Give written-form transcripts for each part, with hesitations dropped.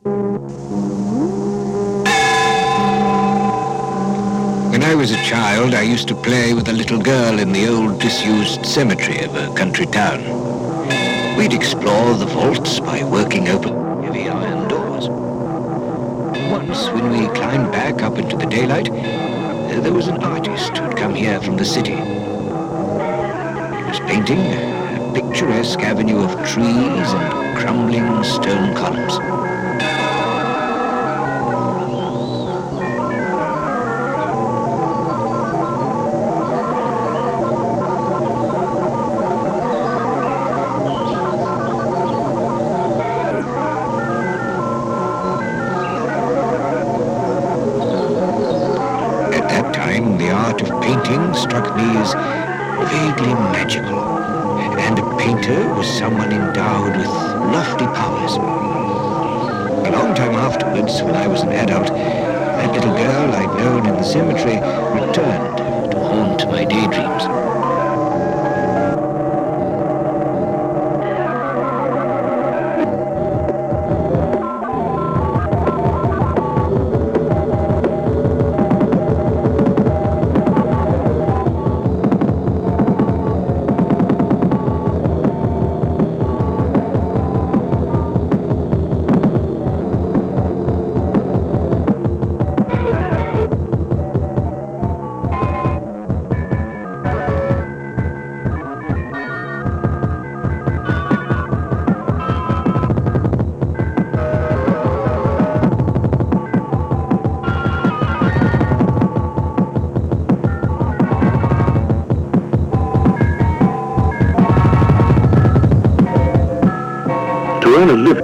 When I was a child, I used to play with a little girl in the old disused cemetery of a country town. We'd explore the vaults by working open heavy iron doors. Once, when we climbed back up into the daylight, there was an artist who'd come here from the city. He was painting a picturesque avenue of trees and crumbling stone columns. The art of painting struck me as vaguely magical, and a painter was someone endowed with lofty powers. A long time afterwards, when I was an adult, that little girl I'd known in the cemetery returned to haunt my daydreams. To earn a living.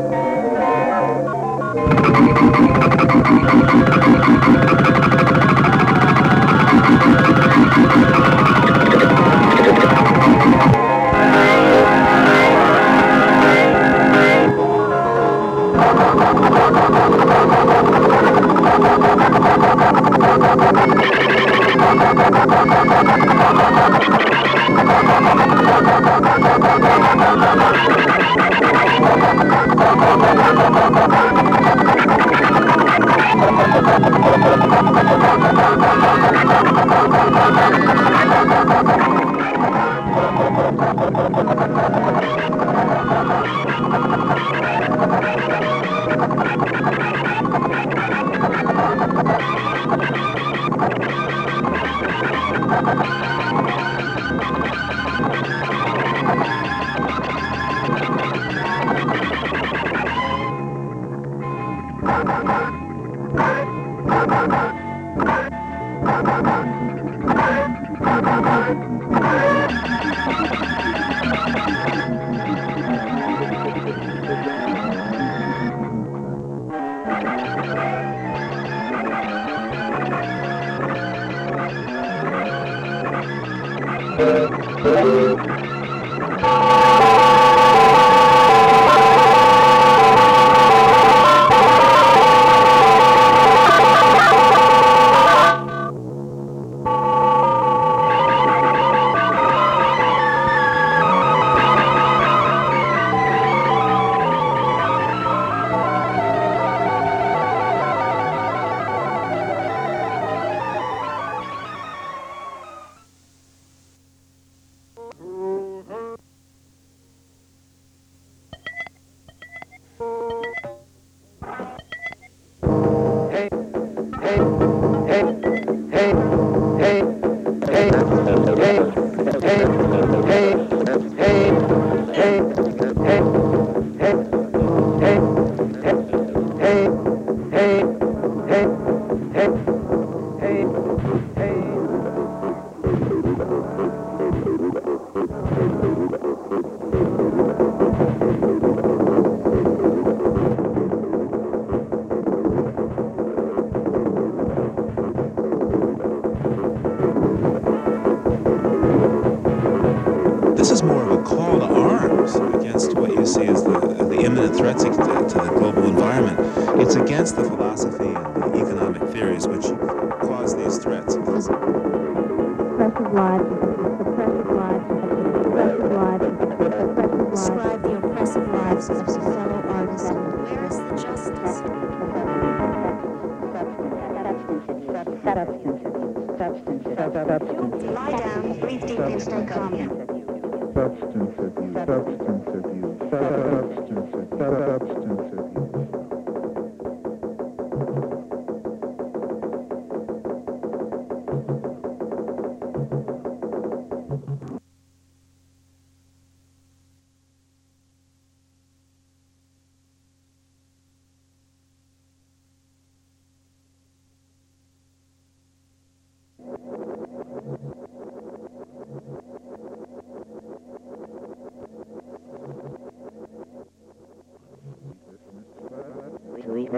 This is more of a call to arms against what you see as the imminent threats to the global environment. It's against the philosophy and the economic theories which cause these threats. Oppressive lives, suppressive lives, oppressive lives, oppressive lives. Describe the oppressive lives of fellow artists. Where is the justice? Lie down, breathe deeply, and stay calm. Substance abuse, substance abuse, substance abuse, substance abuse.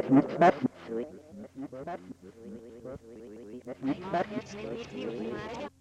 Sweet.